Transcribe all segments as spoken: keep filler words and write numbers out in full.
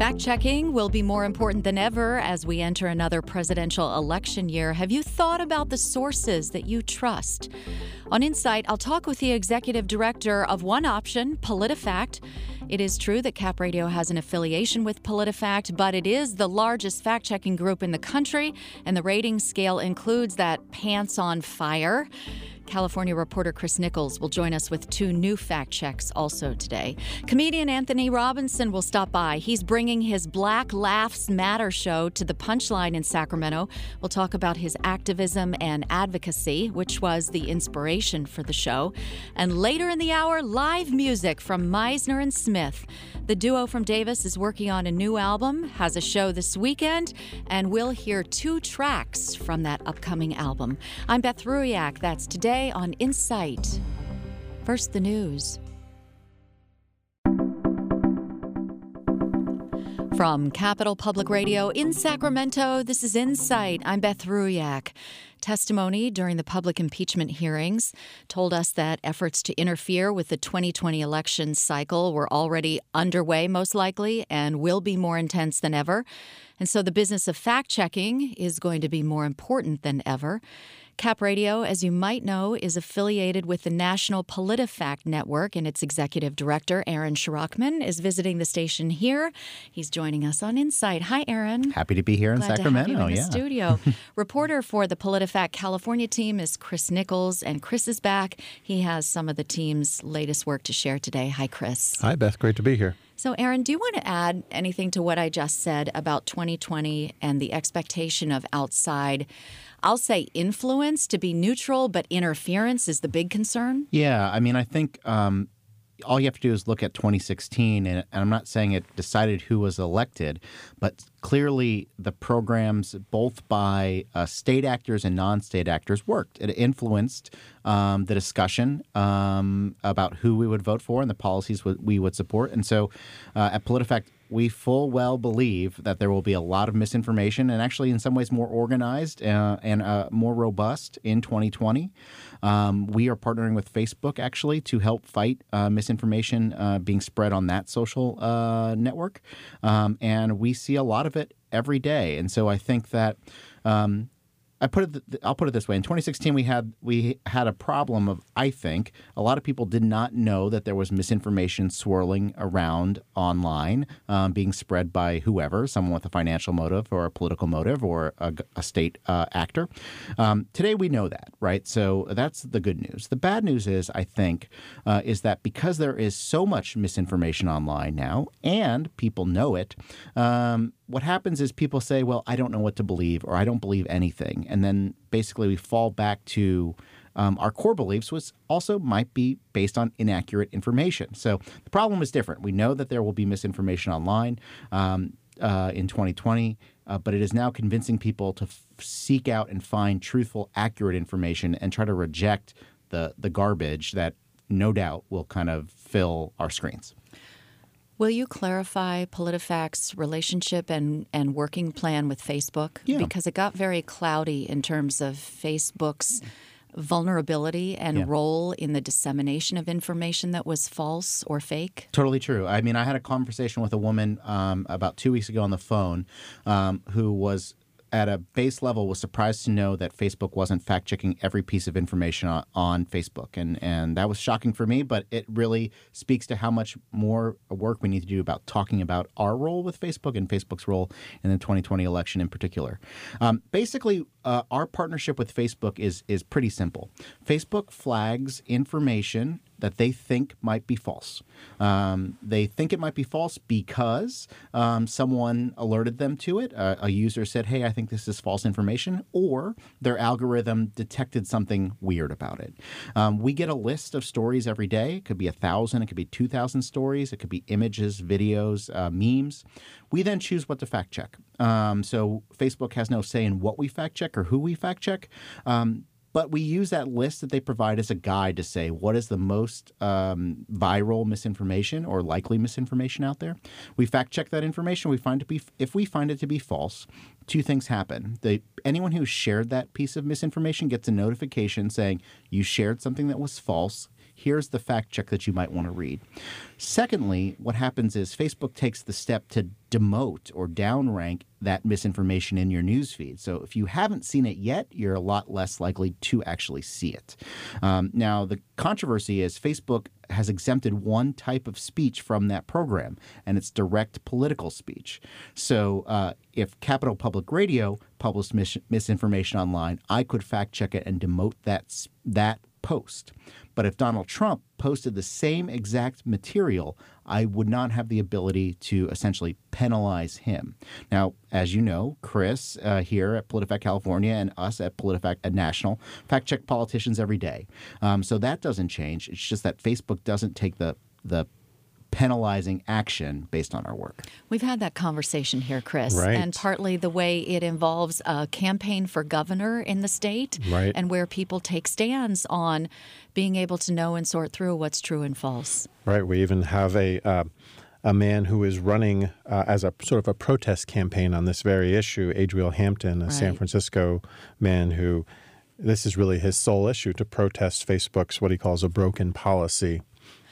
Fact-checking will be more important than ever as we enter another presidential election year. Have you thought about the sources that you trust? On Insight, I'll talk with the executive director of one option, PolitiFact. It is true that Cap Radio has an affiliation with PolitiFact, but it is the largest fact-checking group in the country, and the rating scale includes that pants on fire. California reporter Chris Nichols will join us with two new fact checks also today. Comedian Anthony Robinson will stop by. He's bringing his Black Laughs Matter show to the Punchline in Sacramento. We'll talk about his activism and advocacy, which was the inspiration for the show. And later in the hour, live music from Meisner and Smith. The duo from Davis is working on a new album, has a show this weekend, and we'll hear two tracks from that upcoming album. I'm Beth Ruiak. That's today on Insight. First, the news. From Capital Public Radio in Sacramento, this is Insight. I'm Beth Ruiak. Testimony during the public impeachment hearings told us that efforts to interfere with the twenty twenty election cycle were already underway, most likely, and will be more intense than ever. And so the business of fact-checking is going to be more important than ever. Cap Radio, as you might know, is affiliated with the National PolitiFact Network, and its executive director, Aaron Shirachman, is visiting the station here. He's joining us on Insight. Hi, Aaron. Happy to be here Glad in Sacramento. To have you in yeah. the studio. Reporter for the PolitiFact California team is Chris Nichols, and Chris is back. He has some of the team's latest work to share today. Hi, Chris. Hi, Beth. Great to be here. So, Aaron, do you want to add anything to what I just said about twenty twenty and the expectation of outside, I'll say influence to be neutral, but interference is the big concern? Yeah, I mean, I think um, all you have to do is look at twenty sixteen, and, and I'm not saying it decided who was elected, but clearly the programs, both by uh, state actors and non-state actors, worked. It influenced um, the discussion um, about who we would vote for and the policies w- we would support. And so uh, at PolitiFact, we full well believe that there will be a lot of misinformation and actually in some ways more organized uh, and uh, more robust in twenty twenty. Um, we are partnering with Facebook actually to help fight uh, misinformation uh, being spread on that social uh, network. Um, and we see a lot of it every day. And so I think that um, I put it. I'll put it this way. In twenty sixteen, we had we had a problem of, I think, a lot of people did not know that there was misinformation swirling around online, um, being spread by whoever, someone with a financial motive or a political motive or a, a state uh, actor. Um, today, we know that, right? So that's the good news. The bad news is, I think, uh, is that because there is so much misinformation online now, and people know it. Um, What happens is people say, well, I don't know what to believe, or I don't believe anything. And then basically we fall back to um, our core beliefs, which also might be based on inaccurate information. So the problem is different. We know that there will be misinformation online um, uh, in twenty twenty, uh, but it is now convincing people to f- seek out and find truthful, accurate information and try to reject the the garbage that no doubt will kind of fill our screens. Will you clarify PolitiFact's relationship and, and working plan with Facebook? Yeah. Because it got very cloudy in terms of Facebook's vulnerability and yeah. role in the dissemination of information that was false or fake. Totally true. I mean, I had a conversation with a woman um, about two weeks ago on the phone um, who was at a base level was surprised to know that Facebook wasn't fact-checking every piece of information on, on Facebook. And, and that was shocking for me, but it really speaks to how much more work we need to do about talking about our role with Facebook and Facebook's role in the twenty twenty election in particular. Um, basically, uh, our partnership with Facebook is is pretty simple. Facebook flags information that they think might be false. Um, they think it might be false because um, someone alerted them to it. Uh, a user said, hey, I think this is false information, or their algorithm detected something weird about it. Um, we get a list of stories every day. It could be a thousand, it could be two thousand stories, it could be images, videos, uh, memes. We then choose what to fact check. Um, so Facebook has no say in what we fact check or who we fact check. Um, But we use that list that they provide as a guide to say what is the most um, viral misinformation or likely misinformation out there. We fact check that information. We find to be if we find it to be false, two things happen. The, anyone who shared that piece of misinformation gets a notification saying you shared something that was false. here's the fact check that you might want to read. Secondly, what happens is Facebook takes the step to demote or downrank that misinformation in your newsfeed. So if you haven't seen it yet, you're a lot less likely to actually see it. Um, now, the controversy is Facebook has exempted one type of speech from that program, and it's direct political speech. So uh, if Capital Public Radio published mis- misinformation online, I could fact check it and demote that that post. But if Donald Trump posted the same exact material, I would not have the ability to essentially penalize him. Now, as you know, Chris uh, here at PolitiFact California and us at PolitiFact National fact check politicians every day. Um, so that doesn't change. It's just that Facebook doesn't take the the penalizing action based on our work. We've had that conversation here, Chris, right. and partly the way it involves a campaign for governor in the state, right. and where people take stands on being able to know and sort through what's true and false. Right. We even have a uh, a man who is running uh, as a sort of a protest campaign on this very issue, Adriel Hampton, a right. San Francisco man who this is really his sole issue, to protest Facebook's what he calls a broken policy.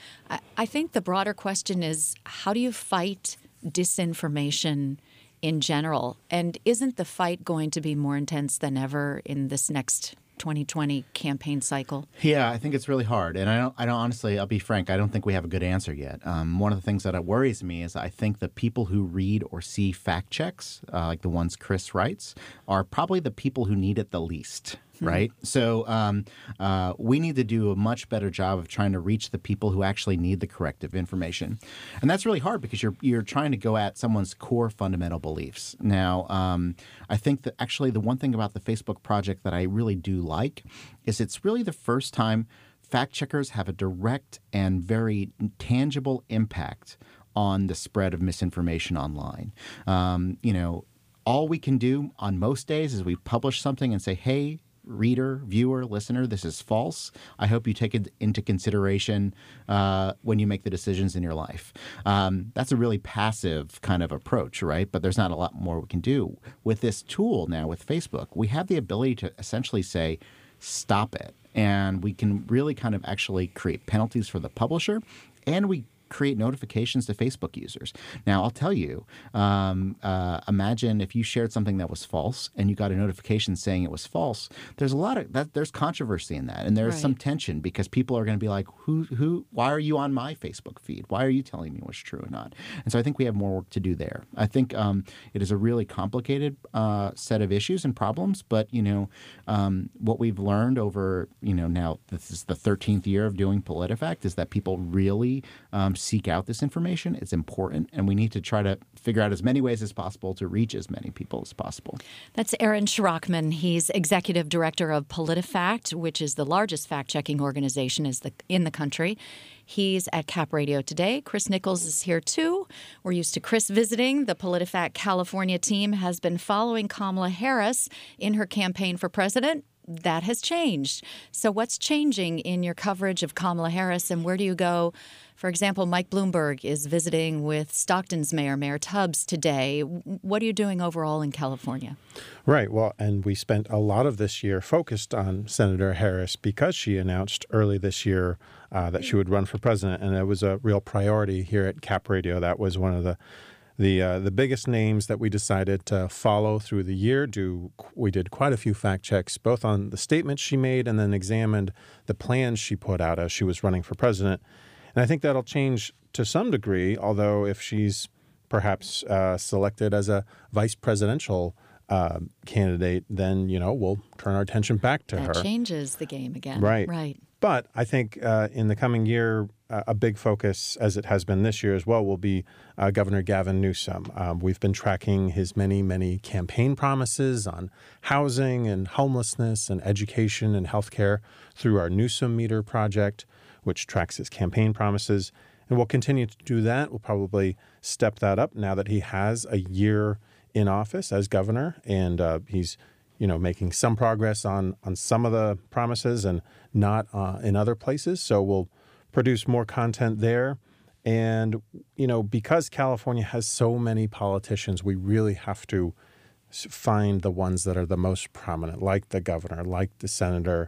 I think the broader question is, how do you fight disinformation in general? And isn't the fight going to be more intense than ever in this next twenty twenty campaign cycle? Yeah, I think it's really hard. And I don't, I don't honestly, I'll be frank, I don't think we have a good answer yet. Um, one of the things that worries me is I think the people who read or see fact checks, uh, like the ones Chris writes, are probably the people who need it the least. Right. So um, uh, we need to do a much better job of trying to reach the people who actually need the corrective information. And that's really hard because you're you're trying to go at someone's core fundamental beliefs. Now, um, I think that actually the one thing about the Facebook project that I really do like is it's really the first time fact checkers have a direct and very tangible impact on the spread of misinformation online. Um, you know, all we can do on most days is we publish something and say, hey, reader, viewer, listener, this is false. I hope you take it into consideration uh, when you make the decisions in your life. Um, that's a really passive kind of approach, right? But there's not a lot more we can do. With this tool now, with Facebook, we have the ability to essentially say, stop it. And we can really kind of actually create penalties for the publisher, and we create notifications to Facebook users. Now, I'll tell you, um, uh, imagine if you shared something that was false and you got a notification saying it was false. There's a lot of that. There's controversy in that, and there's right. some tension because people are going to be like, "Who? Who? Why are you on my Facebook feed? Why are you telling me what's true or not?" And so I think we have more work to do there. I think um, it is a really complicated uh, set of issues and problems, but you know, um, what we've learned over you know now this is the thirteenth year of doing PolitiFact is that people really um, seek out this information. It's important, and we need to try to figure out as many ways as possible to reach as many people as possible. That's Aaron Schrockman. He's executive director of PolitiFact, which is the largest fact-checking organization is the, in the country. He's at Cap Radio today. Chris Nichols is here, too. We're used to Chris visiting. The PolitiFact California team has been following Kamala Harris in her campaign for president. That has changed. So what's changing in your coverage of Kamala Harris, and where do you go? For example, Mike Bloomberg is visiting with Stockton's mayor, Mayor Tubbs, today. What are you doing overall in California? Right. Well, and we spent a lot of this year focused on Senator Harris because she announced early this year uh, that she would run for president, and it was a real priority here at Cap Radio. That was one of the The uh, the biggest names that we decided to follow through the year. Do we did quite a few fact checks, both on the statements she made and then examined the plans she put out as she was running for president. And I think that'll change to some degree, although if she's perhaps uh, selected as a vice presidential uh, candidate, then, you know, we'll turn our attention back to that her. That changes the game again. Right. Right. But I think uh, in the coming year, uh, a big focus, as it has been this year as well, will be uh, Governor Gavin Newsom. Um, we've been tracking his many, many campaign promises on housing and homelessness and education and healthcare through our Newsom Meter project, which tracks his campaign promises. And we'll continue to do that. We'll probably step that up now that he has a year in office as governor, and uh, he's you know, making some progress on, on some of the promises and not uh, in other places. So we'll produce more content there. And, you know, because California has so many politicians, we really have to find the ones that are the most prominent, like the governor, like the senator,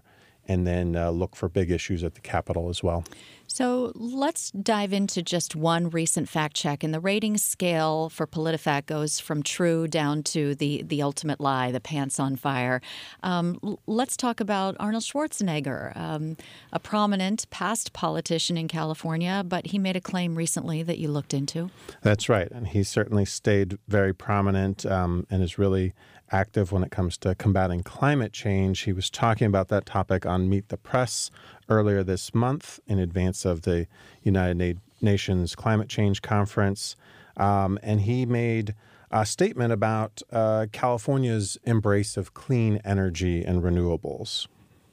and then uh, look for big issues at the Capitol as well. So let's dive into just one recent fact check. And the rating scale for PolitiFact goes from true down to the, the ultimate lie, the pants on fire. Um, l- let's talk about Arnold Schwarzenegger, um, a prominent past politician in California, but he made a claim recently that you looked into. That's right. And he certainly stayed very prominent um, and is really active when it comes to combating climate change. He was talking about that topic on Meet the Press earlier this month in advance of the United Na- Nations Climate Change Conference. Um, and he made a statement about uh, California's embrace of clean energy and renewables.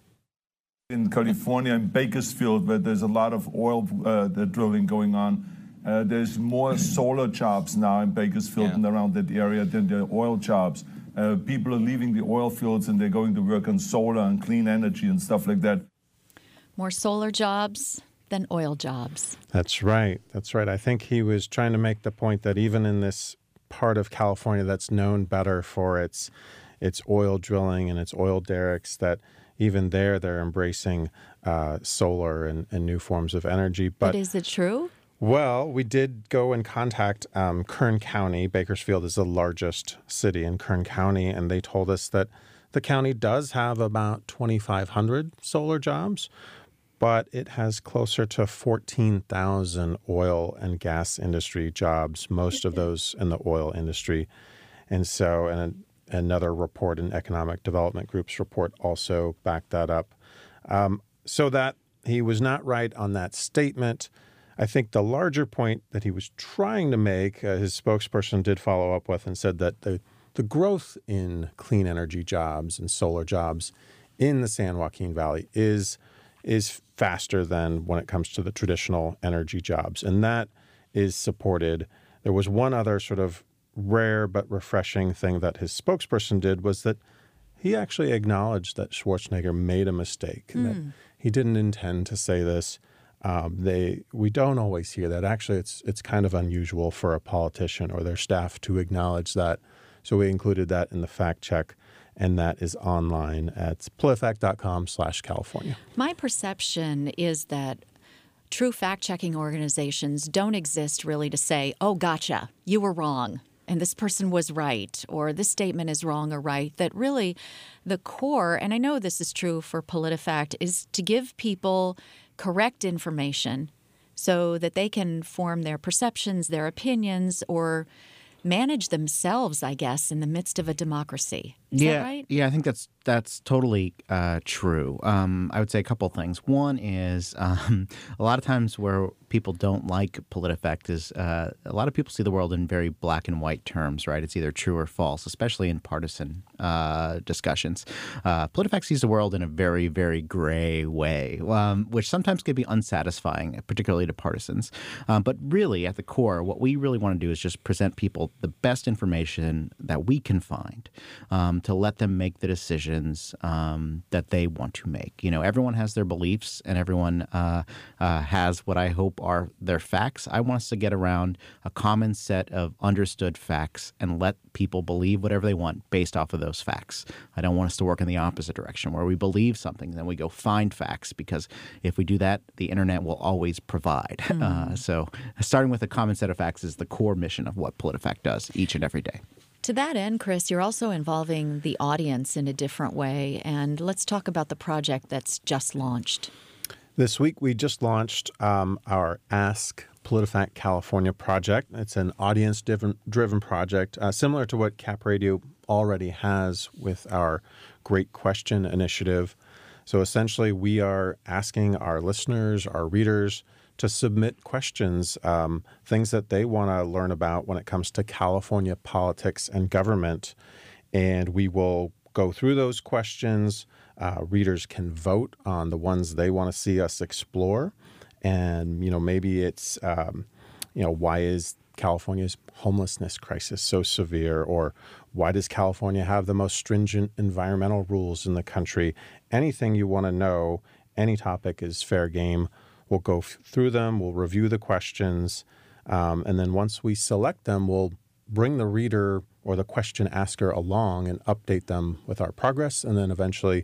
In California, in Bakersfield, where there's a lot of oil uh, drilling going on, uh, there's more solar jobs now in Bakersfield yeah. and around that area than the oil jobs. Uh, people are leaving the oil fields and they're going to work on solar and clean energy and stuff like that. More solar jobs than oil jobs. That's right. That's right. I think he was trying to make the point that even in this part of California that's known better for its its oil drilling and its oil derricks, that even there they're embracing uh, solar and, and new forms of energy. But, but is it true? Well, we did go and contact um, Kern County. Bakersfield is the largest city in Kern County, and they told us that the county does have about twenty-five hundred solar jobs, but it has closer to fourteen thousand oil and gas industry jobs, most of those in the oil industry. And so, and another report, an Economic Development Group's report, also backed that up. Um, so that he was not right on that statement. I think the larger point that he was trying to make, uh, his spokesperson did follow up with and said that the, the growth in clean energy jobs and solar jobs in the San Joaquin Valley is is faster than when it comes to the traditional energy jobs. And that is supported. There was one other sort of rare but refreshing thing that his spokesperson did, was that he actually acknowledged that Schwarzenegger made a mistake, mm. that he didn't intend to say this. Um, they we don't always hear that. Actually, it's it's kind of unusual for a politician or their staff to acknowledge that. So we included that in the fact check, and that is online at politifact.com slash California. My perception is that true fact-checking organizations don't exist really to say, oh, gotcha, you were wrong, and this person was right, or this statement is wrong or right. That really the core, and I know this is true for PolitiFact, is to give people correct information so that they can form their perceptions, their opinions, or manage themselves, I guess, in the midst of a democracy. Is yeah, that right? Yeah, I think that's that's totally uh, true. Um, I would say a couple things. One is um, a lot of times where people don't like PolitiFact is uh, a lot of people see the world in very black and white terms, right? It's either true or false, especially in partisan uh, discussions. Uh, PolitiFact sees the world in a very, very gray way, um, which sometimes can be unsatisfying, particularly to partisans. Um, but really, at the core, what we really want to do is just present people the best information that we can find um, to let them make the decisions um, that they want to make. You know, everyone has their beliefs, and everyone uh, uh, has what I hope are their facts. I want us to get around a common set of understood facts and let people believe whatever they want based off of those facts. I don't want us to work in the opposite direction, where we believe something, then we go find facts, because if we do that, the internet will always provide. Mm. Uh, so starting with a common set of facts is the core mission of what PolitiFact does each and every day. To that end, Chris, you're also involving the audience in a different way. And let's talk about the project that's just launched. This week, we just launched um, our Ask PolitiFact California project. It's an audience-driven project, uh, similar to what Cap Radio already has with our Great Question initiative. So essentially, we are asking our listeners, our readers, to submit questions, um, things that they want to learn about when it comes to California politics and government. And we will go through those questions. Uh, readers can vote on the ones they want to see us explore. And, you know, maybe it's, um, you know, why is California's homelessness crisis so severe? Or why does California have the most stringent environmental rules in the country? Anything you want to know, any topic is fair game. We'll go f- through them, we'll review the questions, um, and then once we select them, we'll bring the reader or the question asker along and update them with our progress, and then eventually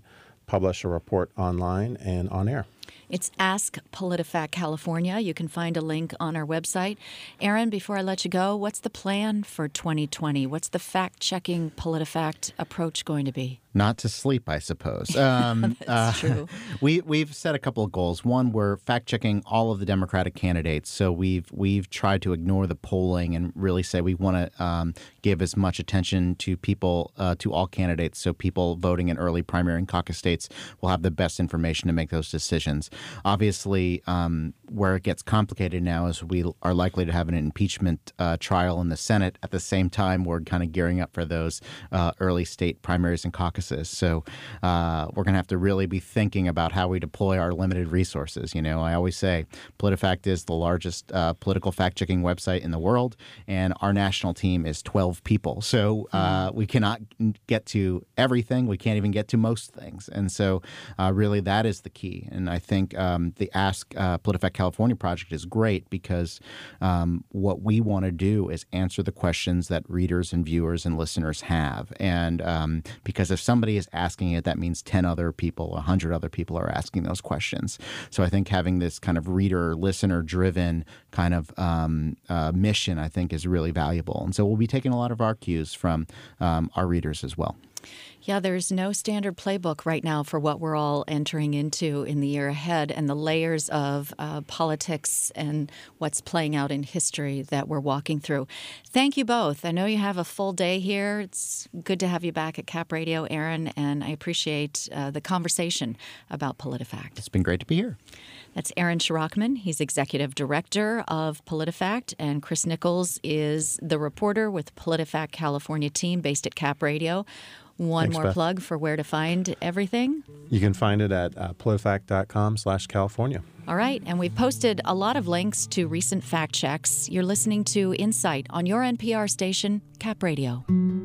publish a report online and on air. It's Ask PolitiFact California. You can find a link on our website. Aaron, before I let you go, what's the plan for twenty twenty? What's the fact-checking PolitiFact approach going to be? Not to sleep, I suppose. Um, That's uh, true. We we've set a couple of goals. One, we're fact checking all of the Democratic candidates. So we've we've tried to ignore the polling and really say we want to um, give as much attention to people uh, to all candidates. So people voting in early primary and caucus states will have the best information to make those decisions. Obviously, um, where it gets complicated now is we are likely to have an impeachment uh, trial in the Senate. At the same time, we're kind of gearing up for those uh, early state primaries and caucuses. So uh, we're going to have to really be thinking about how we deploy our limited resources. You know, I always say PolitiFact is the largest uh, political fact-checking website in the world, and our national team is twelve people. So uh, we cannot get to everything. We can't even get to most things. And so uh, really that is the key. And I think um, the Ask uh, PolitiFact California project is great because um, what we want to do is answer the questions that readers and viewers and listeners have. And um, because if somebody is asking it, that means ten other people, one hundred other people are asking those questions. So I think having this kind of reader, listener-driven kind of um, uh, mission, I think, is really valuable. And so we'll be taking a lot of our cues from um, our readers as well. Yeah, there's no standard playbook right now for what we're all entering into in the year ahead and the layers of uh, politics and what's playing out in history that we're walking through. Thank you both. I know you have a full day here. It's good to have you back at Cap Radio, Aaron, and I appreciate uh, the conversation about PolitiFact. It's been great to be here. That's Aaron Shirachman. He's executive director of PolitiFact, and Chris Nichols is the reporter with PolitiFact California team based at Cap Radio. One Thanks, more Beth. plug for where to find everything. You can find it at uh, politifact.com slash California. All right, and we've posted a lot of links to recent fact checks. You're listening to Insight on your N P R station, Cap Radio.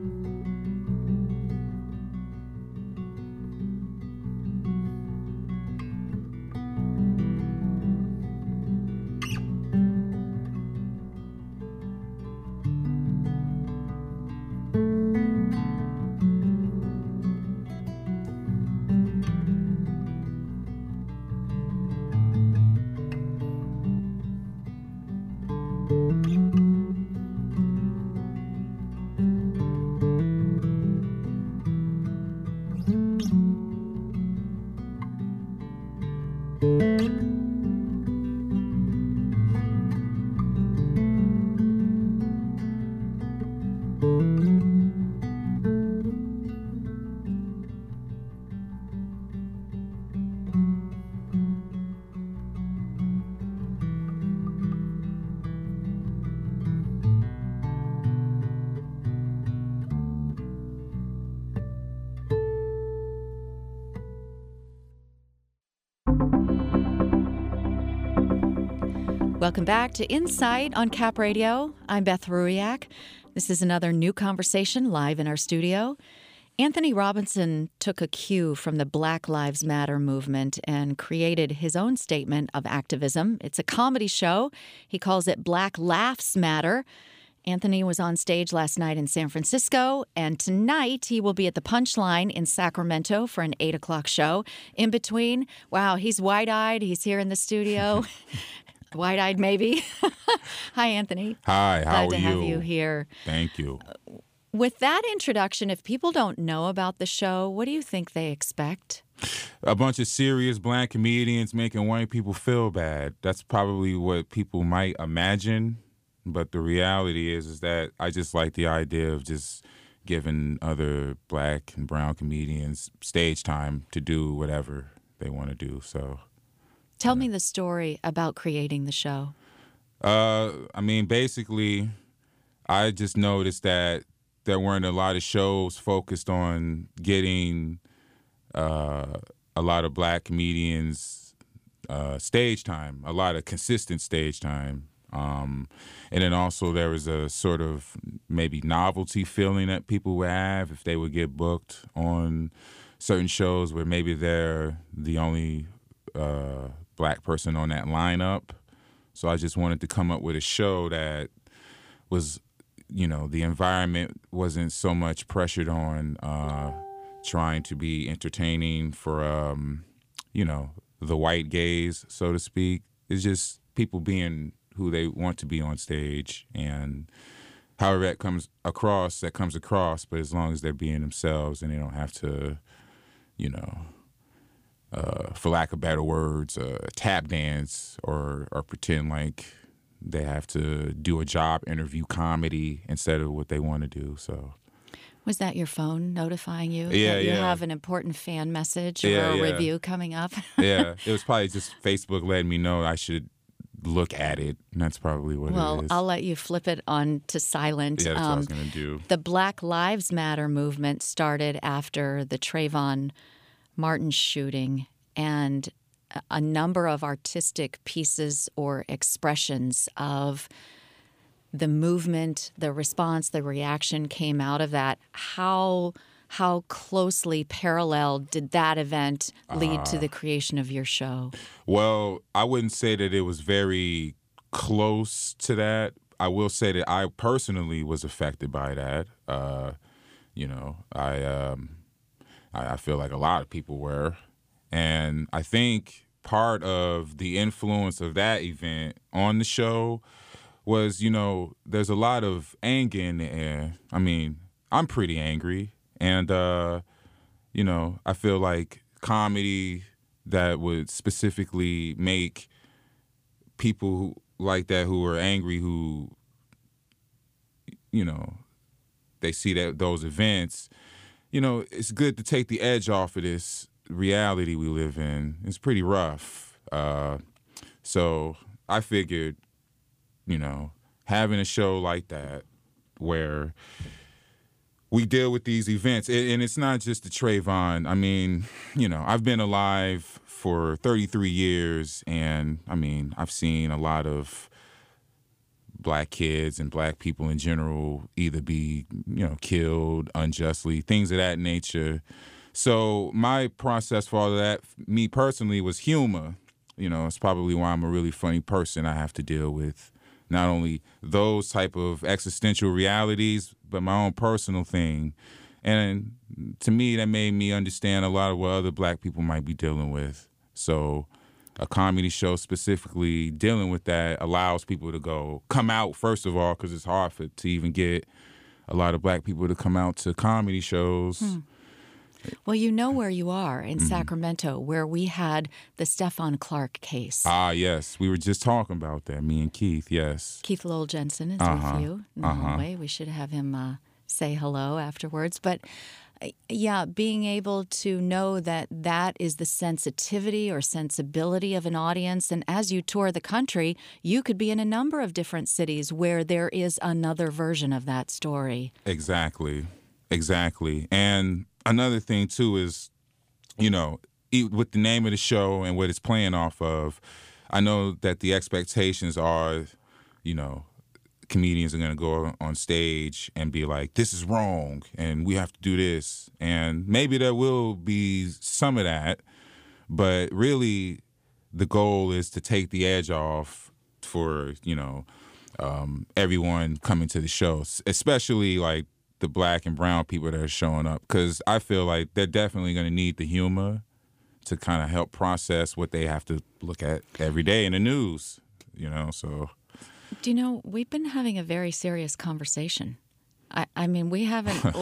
Welcome back to Insight on Cap Radio. I'm Beth Ruiak. This is another new conversation live in our studio. Anthony Robinson took a cue from the Black Lives Matter movement and created his own statement of activism. It's a comedy show. He calls it Black Laughs Matter. Anthony was on stage last night in San Francisco, and tonight he will be at the Punchline in Sacramento for an eight o'clock show. In between, wow, he's wide-eyed. He's here in the studio. Wide-eyed, maybe. Hi, Anthony. Hi, how Glad are to you? have you here. Thank you. With that introduction, if people don't know about the show, what do you think they expect? A bunch of serious black comedians making white people feel bad. That's probably what people might imagine. But the reality is, is that I just like the idea of just giving other black and brown comedians stage time to do whatever they want to do. So, Tell me the story about creating the show. uh, I mean, basically, I just noticed that there weren't a lot of shows focused on getting uh, a lot of black comedians uh, stage time, a lot of consistent stage time. Um, and then also there was a sort of maybe novelty feeling that people would have if they would get booked on certain shows where maybe they're the only uh, black person on that lineup. So I just wanted to come up with a show that was, you know, the environment wasn't so much pressured on uh, trying to be entertaining for, um, you know, the white gaze, so to speak. It's just people being who they want to be on stage, and however that comes across, that comes across, but as long as they're being themselves and they don't have to, you know, uh, for lack of better words, uh, tap dance or, or pretend like they have to do a job interview comedy instead of what they want to do, so... Was that your phone notifying you yeah, that you yeah. have an important fan message or yeah, a yeah. review coming up? Yeah, it was probably just Facebook letting me know I should look at it, and that's probably what well, it is. I'll let you flip it on to silent. Yeah, that's um, what I was going to do. The Black Lives Matter movement started after the Trayvon Martin shooting, and a number of artistic pieces or expressions of the movement, the response, the reaction came out of that. How how closely parallel did that event lead uh, to the creation of your show? Well, I wouldn't say that it was very close to that. I will say that I personally was affected by that. Uh, you know, I, um, I I feel like a lot of people were. And I think part of the influence of that event on the show was, you know, there's a lot of anger in the air. I mean, I'm pretty angry. And, uh, you know, I feel like comedy that would specifically make people who, like that who are angry, who, you know, they see that those events, you know, it's good to take the edge off of this reality we live in. It's pretty rough. Uh, so I figured, you know, having a show like that where we deal with these events, and it's not just the Trayvon. I mean, you know, I've been alive for thirty-three years, and I mean, I've seen a lot of black kids and black people in general either be, you know, killed unjustly, things of that nature. So my process for all of that, me personally, was humor. You know, it's probably why I'm a really funny person. I have to deal with not only those type of existential realities, but my own personal thing. And to me, that made me understand a lot of what other black people might be dealing with. So a comedy show specifically dealing with that allows people to go, come out, first of all, because it's hard for to even get a lot of black people to come out to comedy shows. Hmm. Well, you know where you are in mm-hmm. Sacramento, where we had the Stephon Clark case. Ah, yes. We were just talking about that, me and Keith, yes. Keith Lowell Jensen is uh-huh. with you in the uh-huh. hallway. We should have him uh, say hello afterwards. But, uh, yeah, being able to know that that is the sensitivity or sensibility of an audience. And as you tour the country, you could be in a number of different cities where there is another version of that story. Exactly. Exactly. And another thing, too, is, you know, with the name of the show and what it's playing off of, I know that the expectations are, you know, comedians are going to go on stage and be like, this is wrong and we have to do this. And maybe there will be some of that, but really the goal is to take the edge off for, you know, um, everyone coming to the show, especially like the black and brown people that are showing up, because I feel like they're definitely going to need the humor to kind of help process what they have to look at every day in the news, you know, so. Do you know, we've been having a very serious conversation. I, I mean, we haven't,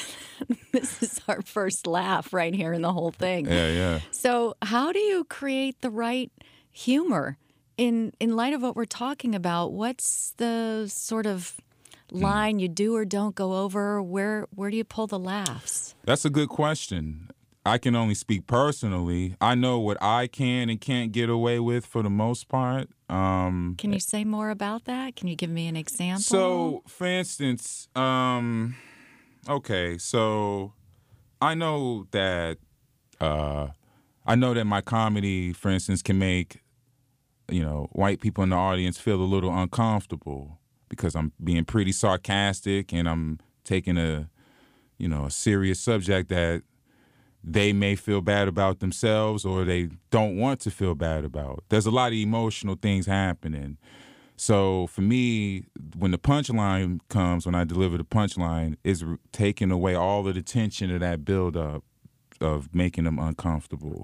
this is our first laugh right here in the whole thing. Yeah, yeah. So how do you create the right humor in in light of what we're talking about? What's the sort of line you do or don't go over? Where where do you pull the laughs? That's a good question. I can only speak personally. I know what I can and can't get away with for the most part. Um, can you say more about that? Can you give me an example? So, for instance, um, okay, so I know that uh, I know that my comedy, for instance, can make, you know, white people in the audience feel a little uncomfortable, because I'm being pretty sarcastic and I'm taking a, you know, a serious subject that they may feel bad about themselves or they don't want to feel bad about. There's a lot of emotional things happening. So for me, when the punchline comes, when I deliver the punchline, it's taking away all of the tension of that buildup of making them uncomfortable.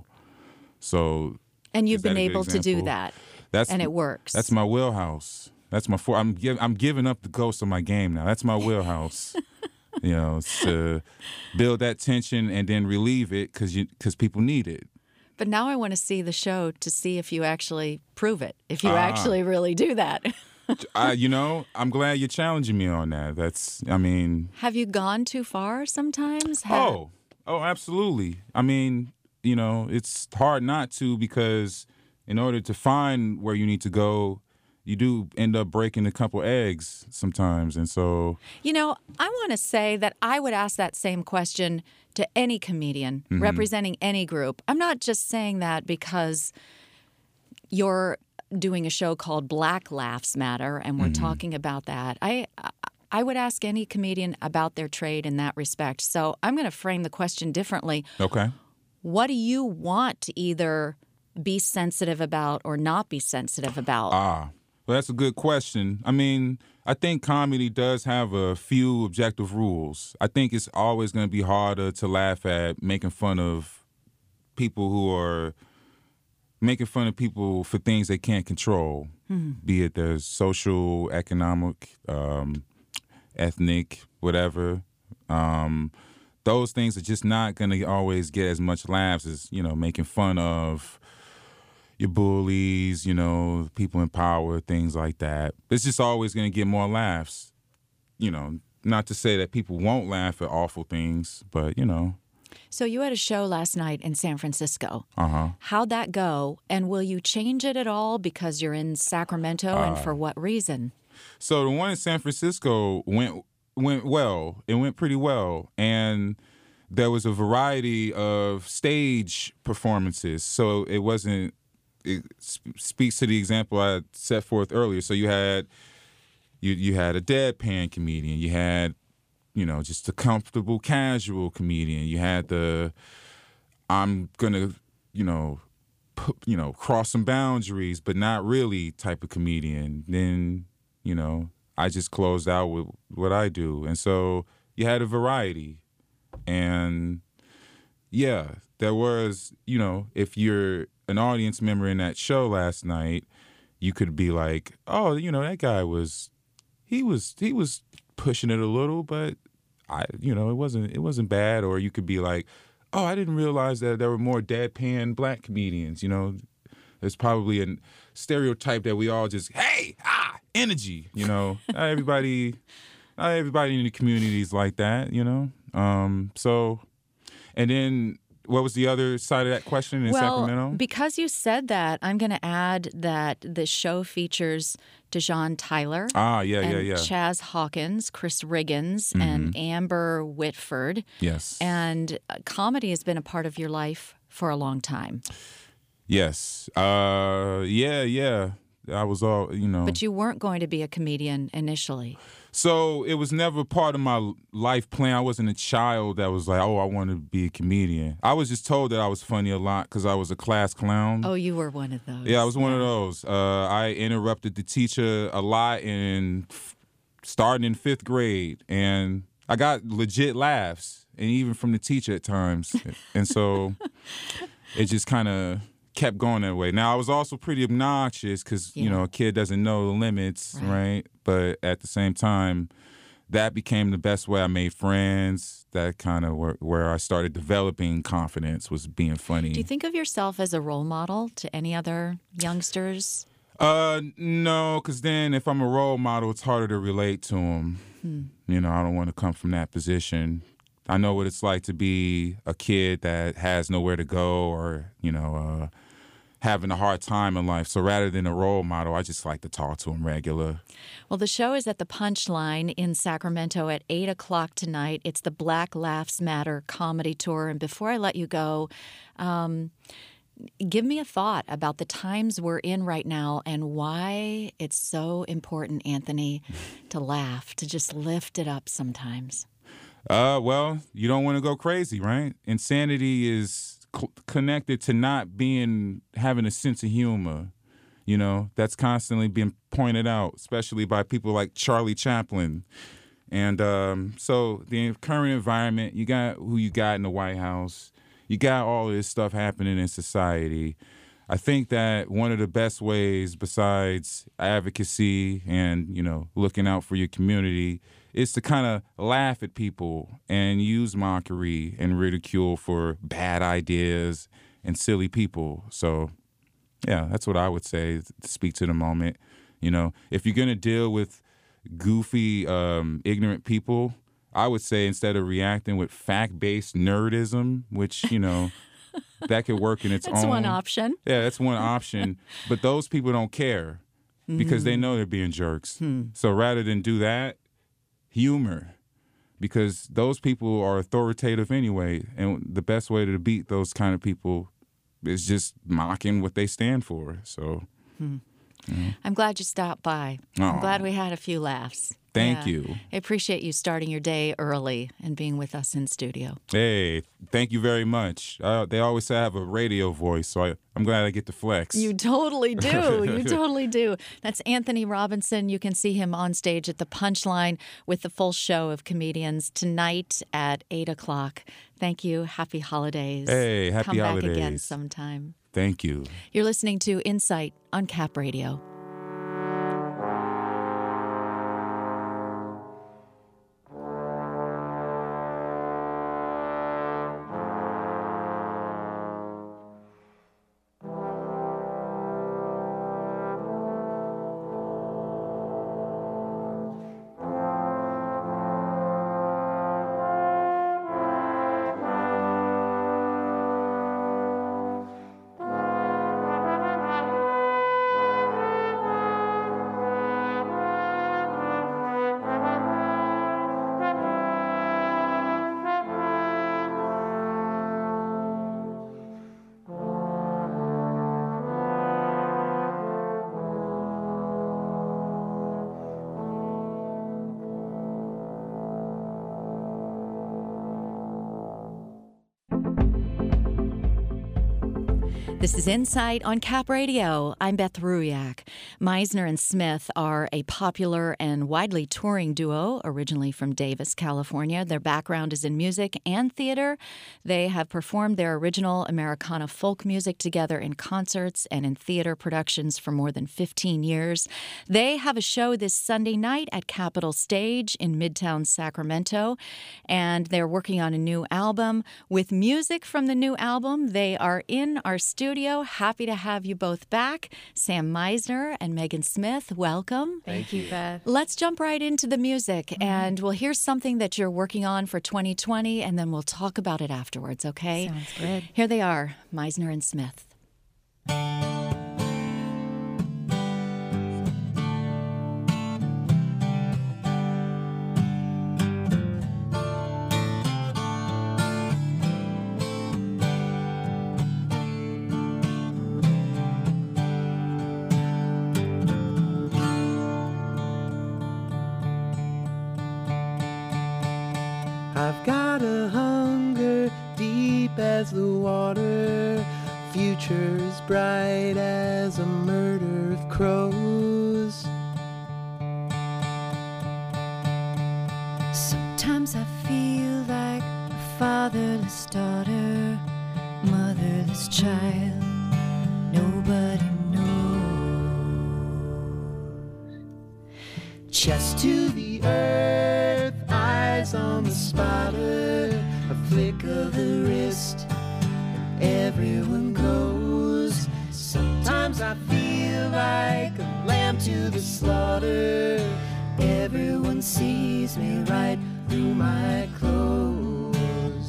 So, and you've is that been a good able to do example? that, That's and it works. That's my wheelhouse. That's my for. I'm give, I'm giving up the ghost of my game now. That's my wheelhouse. You know, it's to build that tension and then relieve it because you because people need it. But now I want to see the show to see if you actually prove it, if you Ah. actually really do that. I, you know, I'm glad you're challenging me on that. That's, I mean. Have you gone too far sometimes? Have- Oh, oh, absolutely. I mean, you know, it's hard not to because in order to find where you need to go, you do end up breaking a couple eggs sometimes. And so. You know, I want to say that I would ask that same question to any comedian mm-hmm. representing any group. I'm not just saying that because you're doing a show called Black Laughs Matter, and we're mm-hmm. talking about that. I I would ask any comedian about their trade in that respect. So I'm going to frame the question differently. Okay. What do you want to either be sensitive about or not be sensitive about? Ah, well, that's a good question. I mean, I think comedy does have a few objective rules. I think it's always going to be harder to laugh at making fun of people who are making fun of people for things they can't control, mm-hmm. be it their social, economic, um, ethnic, whatever. Um, those things are just not going to always get as much laughs as, you know, making fun of your bullies, you know, people in power, things like that. It's just always going to get more laughs. You know, not to say that people won't laugh at awful things, but, you know. So you had a show last night in San Francisco. Uh-huh. How'd that go? And will you change it at all because you're in Sacramento, uh, and for what reason? So the one in San Francisco went went well. It went pretty well. And there was a variety of stage performances. So it wasn't, it speaks to the example I set forth earlier. So you had, you, you had a deadpan comedian. You had, you know, just a comfortable, casual comedian. You had the, I'm gonna, you know, put, you know, cross some boundaries, but not really type of comedian. Then, you know, I just closed out with what I do. And so you had a variety. And yeah, there was, you know, if you're an audience member in that show last night, you could be like, oh, you know, that guy was, he was, he was pushing it a little, but I, you know, it wasn't, it wasn't bad. Or you could be like, oh, I didn't realize that there were more deadpan black comedians. You know, there's probably a stereotype that we all just, hey, ah, energy. You know, not everybody, not everybody in the community is like that. You know, um, so, and then. What was the other side of that question in well, Sacramento? Well, because you said that, I'm going to add that the show features DeJohn Tyler. Ah, yeah, and yeah, yeah. Chaz Hawkins, Chris Riggins, mm-hmm. and Amber Whitford. Yes. And uh, comedy has been a part of your life for a long time. Yes. Uh, yeah, yeah. I was all, you know. But you weren't going to be a comedian initially. So it was never part of my life plan. I wasn't a child that was like, oh, I want to be a comedian. I was just told that I was funny a lot because I was a class clown. Oh, you were one of those. Yeah, I was one of those. Uh, I interrupted the teacher a lot in starting in fifth grade. And I got legit laughs, and even from the teacher at times. And so it just kind of kept going that way. Now, I was also pretty obnoxious because, yeah. you know, a kid doesn't know the limits, right. right? But at the same time, that became the best way I made friends. That kind of where, where I started developing confidence was being funny. Do you think of yourself as a role model to any other youngsters? Uh, no, because then if I'm a role model, it's harder to relate to them. Hmm. You know, I don't want to come from that position. I know what it's like to be a kid that has nowhere to go or, you know, uh, having a hard time in life. So rather than a role model, I just like to talk to them regular. Well, the show is at the Punchline in Sacramento at eight o'clock tonight. It's the Black Laughs Matter comedy tour. And before I let you go, um, give me a thought about the times we're in right now and why it's so important, Anthony, to laugh, to just lift it up sometimes. Uh, well, you don't want to go crazy, right? Insanity is cl- connected to not being, having a sense of humor. You know, that's constantly being pointed out, especially by people like Charlie Chaplin. And um, so the current environment, you got who you got in the White House. you got all of this stuff happening in society. I think that one of the best ways, besides advocacy and, you know, looking out for your community, is to kind of laugh at people and use mockery and ridicule for bad ideas and silly people. So, yeah, that's what I would say to speak to the moment. You know, if you're going to deal with goofy, um, ignorant people, I would say instead of reacting with fact-based nerdism, which, you know, that could work in its that's own. That's one option. Yeah, that's one option. But those people don't care because mm. they know they're being jerks. Hmm. So rather than do that, humor, because those people are authoritative anyway. And the best way to beat those kind of people is just mocking what they stand for. So hmm. yeah. I'm glad you stopped by. Aww. I'm glad we had a few laughs. Thank yeah. you. I appreciate you starting your day early and being with us in studio. Hey, thank you very much. Uh, they always say I have a radio voice, so I, I'm glad I get to flex. You totally do. You totally do. That's Anthony Robinson. You can see him on stage at the Punchline with the full show of comedians tonight at eight o'clock. Thank you. Happy holidays. Hey, happy Come holidays. Come back again sometime. Thank you. You're listening to Insight on Cap Radio. This is Insight on Cap Radio. I'm Beth Ruyak. Meisner and Smith are a popular and widely touring duo, originally from Davis, California. Their background is in music and theater. They have performed their original Americana folk music together in concerts and in theater productions for more than fifteen years. They have a show this Sunday night at Capitol Stage in Midtown Sacramento, and they're working on a new album. With music from the new album, they are in our studio. Happy to have you both back. Sam Meisner and Megan Smith, welcome. Thank you, Beth. Let's jump right into the music, mm-hmm. and we'll hear something that you're working on for twenty twenty, and then we'll talk about it afterwards, okay? Sounds good. Here they are, Meisner and Smith. I've got a hunger deep as the water, futures bright as a murder of crows. Sometimes I feel like a fatherless daughter, motherless child, nobody knows. Chest to the earth, eyes on the spotter, a flick of the wrist, everyone goes. Sometimes I feel like a lamb to the slaughter, everyone sees me right through my clothes.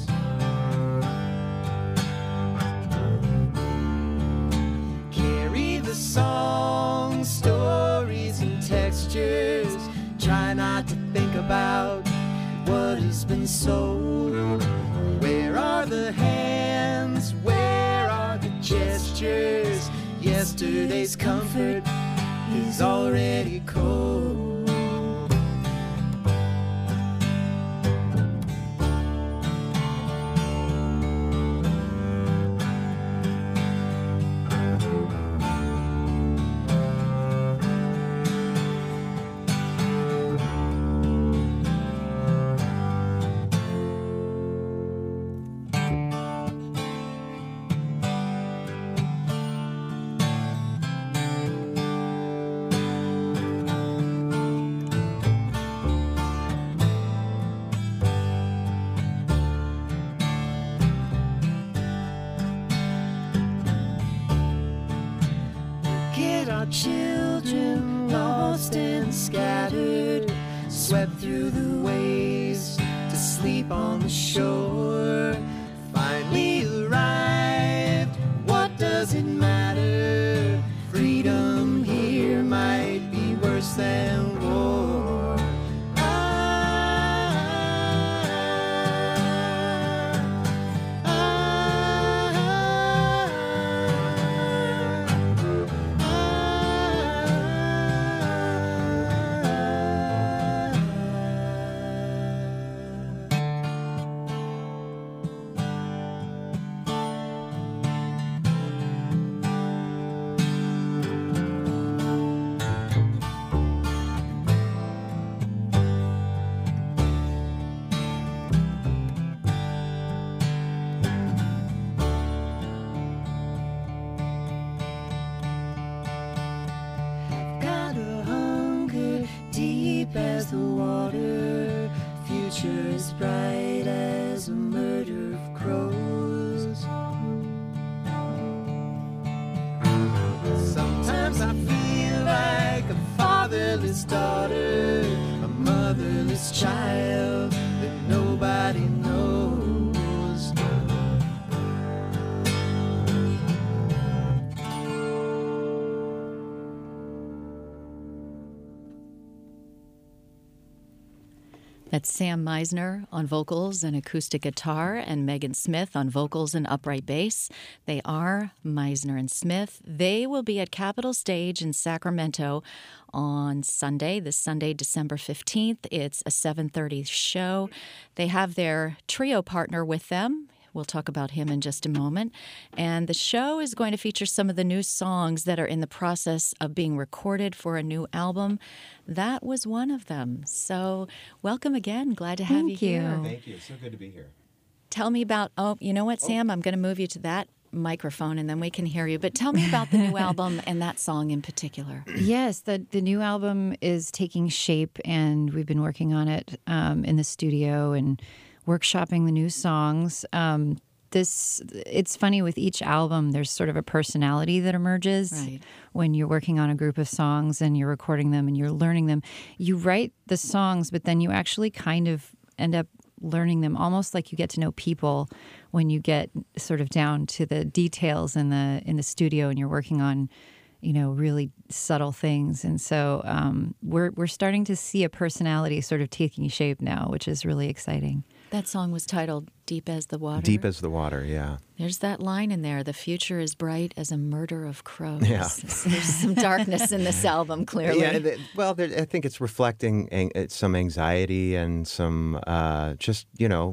Carry the song, stories and textures, try not to think about what has been sold. Where are the hands? Where are the gestures? Yesterday's comfort is already cold. swept through the waves to sleep on the shore. Finally arrived, what does it matter? Freedom here might be worse than war. Got a hunger deep as the water, future as bright as a murder of crows. Sometimes I feel like a fatherless daughter, a motherless child that nobody knows. That's Sam Meisner on vocals and acoustic guitar, and Megan Smith on vocals and upright bass. They are Meisner and Smith. They will be at Capitol Stage in Sacramento on Sunday, this Sunday, December fifteenth. It's a seven thirty show. They have their trio partner with them. We'll talk about him in just a moment. And the show is going to feature some of the new songs that are in the process of being recorded for a new album. That was one of them. So welcome again. Glad to have Thank you you. here. Thank you. It's so good to be here. Tell me about, oh, you know what, Sam? I'm going to move you to that microphone and then we can hear you. But tell me about the new album and that song in particular. Yes, the, the new album is taking shape, and we've been working on it um, in the studio and workshopping the new songs. Um, this it's funny, with each album there's sort of a personality that emerges Right. when you're working on a group of songs and you're recording them and you're learning them. You write the songs, but then you actually kind of end up learning them, almost like you get to know people when you get sort of down to the details in the in the studio and you're working on, you know, really subtle things. And so um, we're we're starting to see a personality sort of taking shape now, which is really exciting. That song was titled Deep as the Water. Deep as the water, yeah. There's that line in there, the future is bright as a murder of crows. Yeah. So there's some darkness in this album, clearly. Yeah, th- well, there, I think it's reflecting an- it's some anxiety and some uh, just, you know,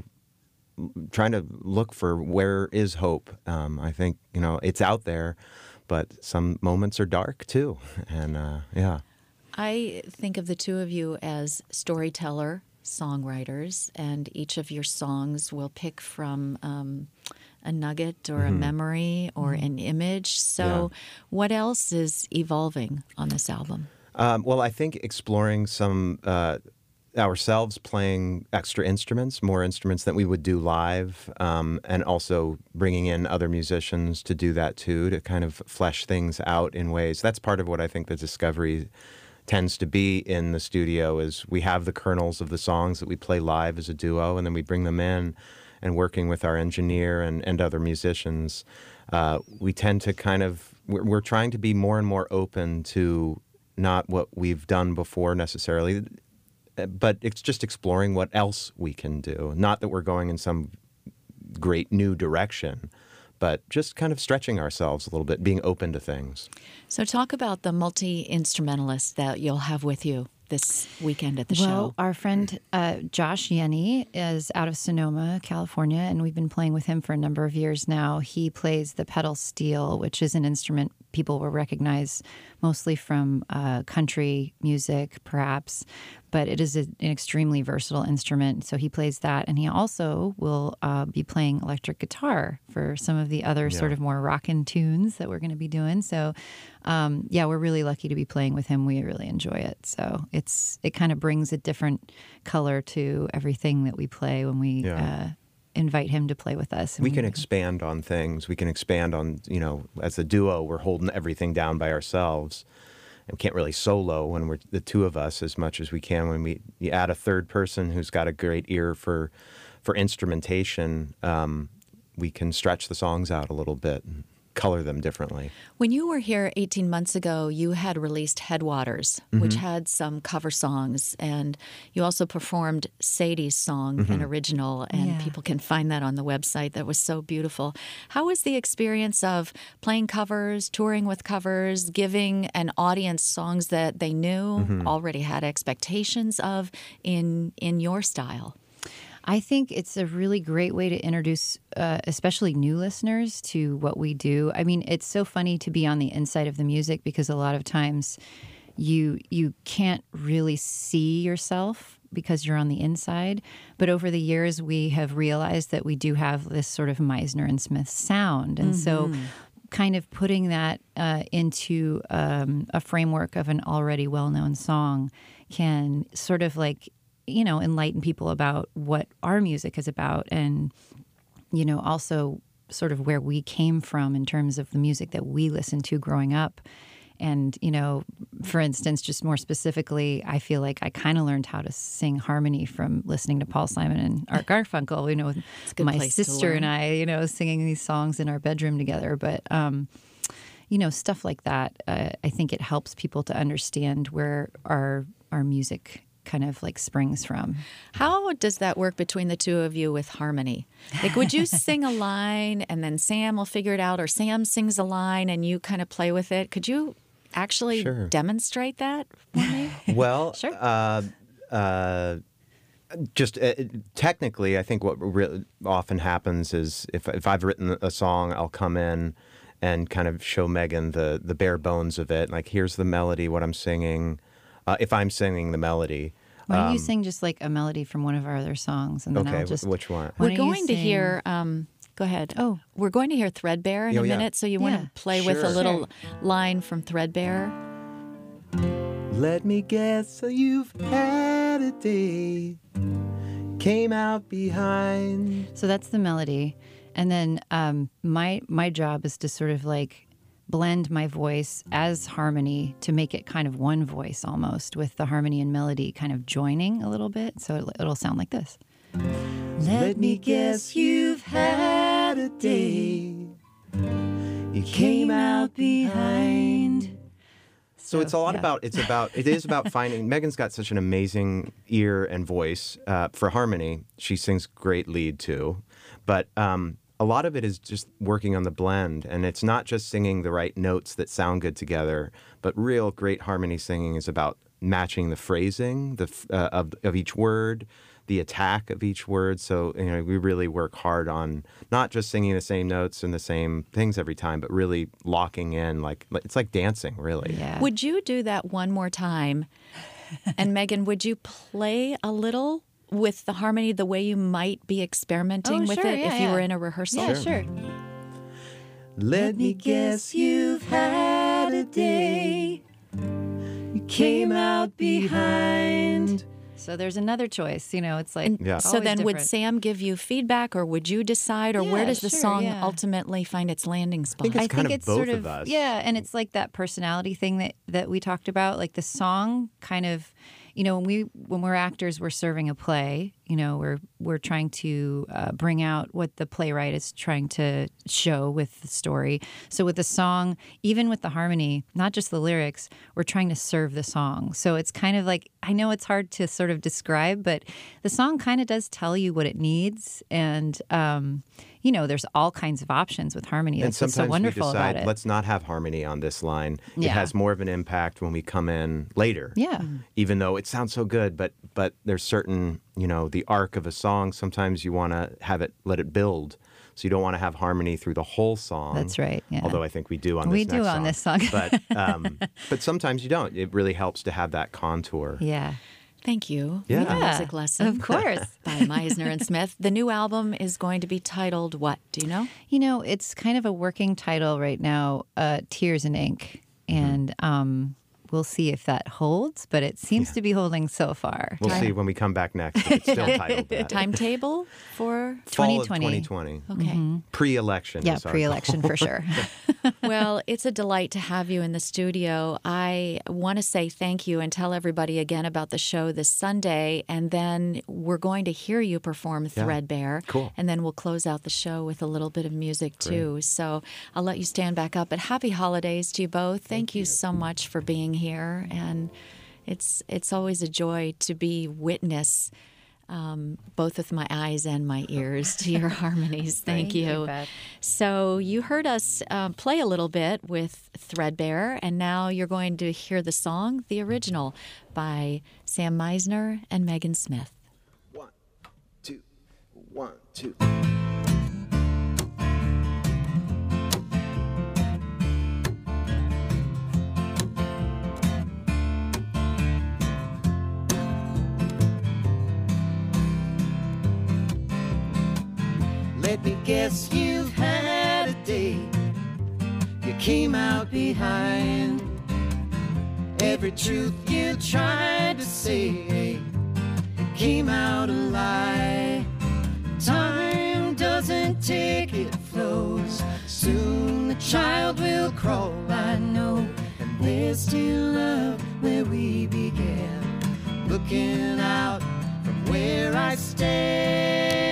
trying to look for where is hope. Um, I think, you know, it's out there, but some moments are dark too. And uh, yeah. I think of the two of you as storyteller, songwriters, and each of your songs will pick from um, a nugget or Mm-hmm. a memory or an image. So what else is evolving on this album? Um, well, I think exploring some uh, ourselves playing extra instruments, more instruments than we would do live, um, and also bringing in other musicians to do that too, to kind of flesh things out in ways. That's part of what I think the discovery tends to be in the studio, is we have the kernels of the songs that we play live as a duo, and then we bring them in, and working with our engineer and, and other musicians, uh, we tend to kind of, we're, we're trying to be more and more open to not what we've done before necessarily, but it's just exploring what else we can do. Not that we're going in some great new direction, but just kind of stretching ourselves a little bit, being open to things. So talk about the multi-instrumentalist that you'll have with you this weekend at the Well, show. our friend uh, Josh Yenny is out of Sonoma, California, and we've been playing with him for a number of years now. He plays the pedal steel, which is an instrument people will recognize mostly from uh, country music, perhaps, but it is a, an extremely versatile instrument. So he plays that, and he also will uh, be playing electric guitar for some of the other Yeah. sort of more rockin' tunes that we're going to be doing. So, um, yeah, we're really lucky to be playing with him. We really enjoy it. So it's it kind of brings a different color to everything that we play when we Yeah. uh, invite him to play with us. And We can expand on things. We can expand on, you know, as a duo, we're holding everything down by ourselves. and can't really solo when we're the two of us as much as we can. When we you add a third person who's got a great ear for for instrumentation, um, we can stretch the songs out a little bit and color them differently. When you were here eighteen months ago, you had released Headwaters, mm-hmm. which had some cover songs, and you also performed Sadie's song, mm-hmm. an original, and yeah. people can find that on the website. That was so beautiful. How was the experience of playing covers, touring with covers, giving an audience songs that they knew, mm-hmm. already had expectations of in in your style? I think it's a really great way to introduce, uh, especially new listeners, to what we do. I mean, it's so funny to be on the inside of the music because a lot of times you you can't really see yourself because you're on the inside. But over the years, we have realized that we do have this sort of Meisner and Smith sound. And mm-hmm. so kind of putting that uh, into um, a framework of an already well-known song can sort of like, you know, enlighten people about what our music is about and, you know, also sort of where we came from in terms of the music that we listened to growing up. And, you know, for instance, just more specifically, I feel like I kind of learned how to sing harmony from listening to Paul Simon and Art Garfunkel, you know, with my sister and I, you know, singing these songs in our bedroom together. But, um, you know, stuff like that, uh, I think it helps people to understand where our our music kind of like springs from. How does that work between the two of you with harmony? Like, would you sing a line and then Sam will figure it out, or Sam sings a line and you kind of play with it? Could you actually sure. demonstrate that for me? Well, sure. Uh, uh, just uh, technically, I think what really often happens is if if I've written a song, I'll come in and kind of show Megan the the bare bones of it. Like, here's the melody, what I'm singing. Uh, if I'm singing the melody. Why don't um, you sing just like a melody from one of our other songs? And then okay, I'll just, which one? We're going to hear, um, go ahead. Oh. We're going to hear Threadbare in oh, a yeah. minute, so you yeah. want to play sure. with a little sure. line from Threadbare? Let me guess, so you've had a day, came out behind. So that's the melody. And then um, my my job is to sort of like blend my voice as harmony to make it kind of one voice almost, with the harmony and melody kind of joining a little bit. So it'll, it'll sound like this. Let me guess, you've had a day, you came out behind. So it's a lot yeah. about, it's about, it is about finding, Megan's got such an amazing ear and voice uh, for harmony. She sings great lead too. But um, a lot of it is just working on the blend. And it's not just singing the right notes that sound good together, but real great harmony singing is about matching the phrasing the, uh, of, of each word, the attack of each word. So, you know, we really work hard on not just singing the same notes and the same things every time, but really locking in, like, it's like dancing, really. Yeah. Would you do that one more time? And Megan, would you play a little with the harmony the way you might be experimenting oh, with sure, it yeah, if you yeah. were in a rehearsal? Yeah, sure. Let me guess, you've had a day, you came out behind. So there's another choice, you know, it's like, And Yeah. so then would different. Sam give you feedback, or would you decide, or Yeah, where does the sure, song yeah. ultimately find its landing spot? think it's I kind think of it's both sort of of, us. yeah, and it's like that personality thing that, that we talked about. Like the song kind of, you know, when we when we're actors, we're serving a play. You know, we're we're trying to uh, bring out what the playwright is trying to show with the story. So with the song, even with the harmony, not just the lyrics, we're trying to serve the song. So it's kind of like, I know it's hard to sort of describe, but the song kind of does tell you what it needs. And, um, you know, there's all kinds of options with harmony. And That's what's sometimes so wonderful we decide, about it. let's not have harmony on this line. It Yeah. has more of an impact when we come in later. Yeah. Even though it sounds so good, but but there's certain, you know, the arc of a song, sometimes you want to have it, let it build. So you don't want to have harmony through the whole song. That's right, yeah. Although I think we do on this We next do song. on this song. but, um, but sometimes you don't. It really helps to have that contour. Yeah. Thank you. Yeah. for the music lesson. Of course. By Meisner and Smith. The new album is going to be titled what? Do you know? You know, it's kind of a working title right now, uh, Tears and Ink. And um, we'll see if that holds, but it seems yeah. to be holding so far. We'll Time. see when we come back next if it's still titled that. Timetable for Fall twenty twenty. of twenty twenty. Okay. Mm-hmm. Pre-election. Yeah, is our pre-election goal. for sure. Well, it's a delight to have you in the studio. I want to say thank you and tell everybody again about the show this Sunday, and then we're going to hear you perform Threadbare. Cool. And then we'll close out the show with a little bit of music, too. Great. So I'll let you stand back up. But happy holidays to you both. Thank, Thank you, you so much for being here. And it's it's always a joy to be witness, um, both with my eyes and my ears, to your harmonies. Thank, Thank you. you, Beth. So you heard us um, play a little bit with Threadbare, and now you're going to hear the song, the original, by Sam Meisner and Megan Smith. One, two, one, two. Let me guess you've had a day. You came out behind every truth you tried to say. It came out a lie. Time doesn't take, it flows. Soon the child will crawl, I know. And there's still love where we began. Looking out from where I stand.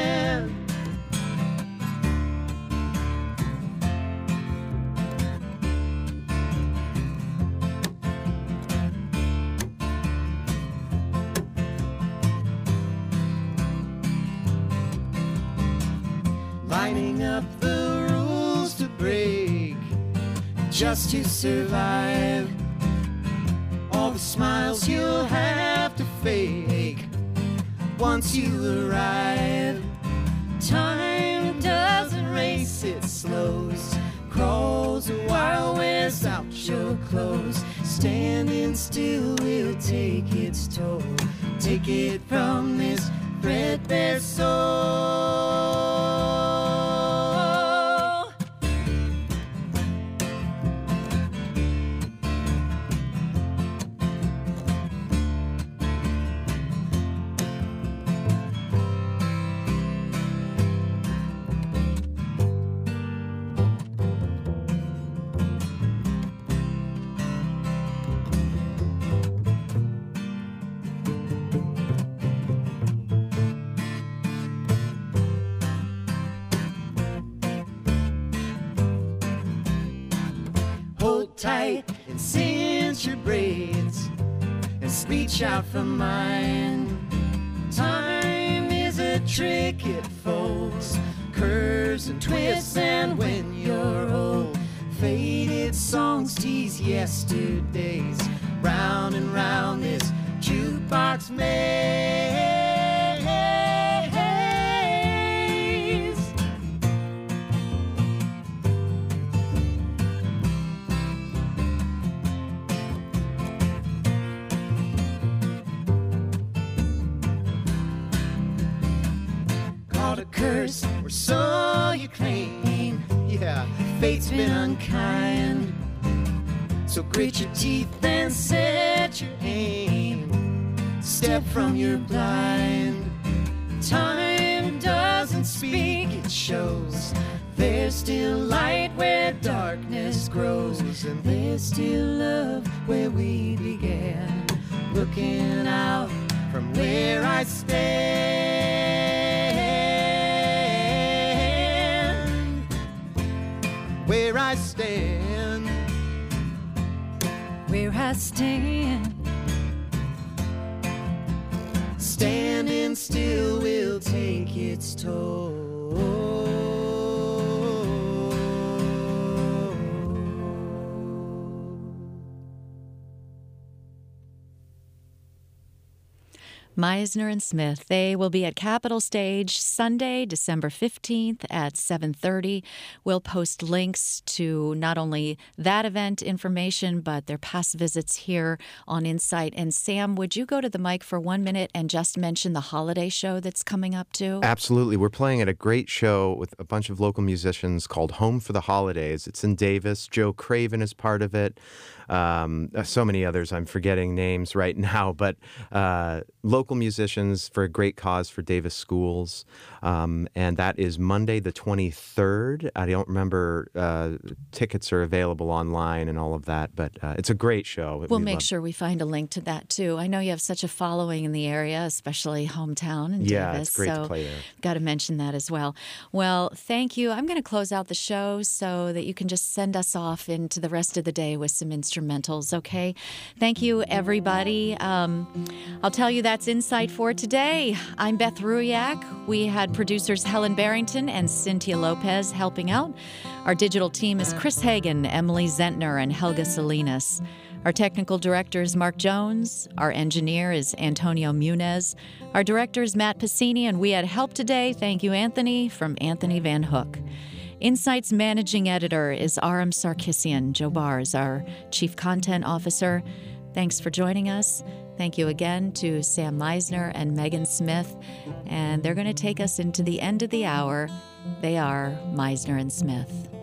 Lining up the rules to break, just to survive. All the smiles you'll have to fake once you arrive. Time doesn't race, it slows. Crawls a while, wears out your clothes. Standing still will take its toll. Take it from this threadbare soul. Tight and cinch your braids and reach out for mine. Time is a trick, it folds, curves and twists, and when you're old, faded songs tease yesterdays. Round and round this jukebox maze. A curse, or so you claim. Yeah, fate's been unkind. So grit your teeth and set your aim. Step from your blind. Time doesn't speak, it shows. There's still light where darkness grows, and there's still love where we began. Looking out from where I stand. Where I stand, Where I stand, standing still will take its toll. Meisner and Smith. They will be at Capitol Stage Sunday, December fifteenth at seven thirty. We'll post links to not only that event information, but their past visits here on Insight. And Sam, would you go to the mic for one minute and just mention the holiday show that's coming up too? Absolutely. We're playing at a great show with a bunch of local musicians called Home for the Holidays. It's in Davis. Joe Craven is part of it. um, so many others. I'm forgetting names right now, but uh, local musicians for a great cause for Davis Schools. Um, and that is Monday the twenty-third. I don't remember, uh, tickets are available online and all of that, but uh, it's a great show. We'll We make love- sure we find a link to that, too. I know you have such a following in the area, especially hometown in Yeah, Davis. it's great to so play there. got to mention that as well. Well, thank you. I'm going to close out the show so that you can just send us off into the rest of the day with some instrumentals, okay? Thank you, everybody. Um, I'll tell you that's Insight for today. I'm Beth Ruyak. We had producers Helen Barrington and Cynthia Lopez helping out. Our digital team is Chris Hagen, Emily Zentner, and Helga Salinas. Our technical director is Mark Jones. Our engineer is Antonio Munez. Our director is Matt Pacini, and we had help today. Thank you, Anthony, from Anthony Van Hook. Insight's managing editor is Aram Sarkissian. Joe Barr is our chief content officer. Thanks for joining us. Thank you again to Sam Meisner and Megan Smith. And they're going to take us into the end of the hour. They are Meisner and Smith.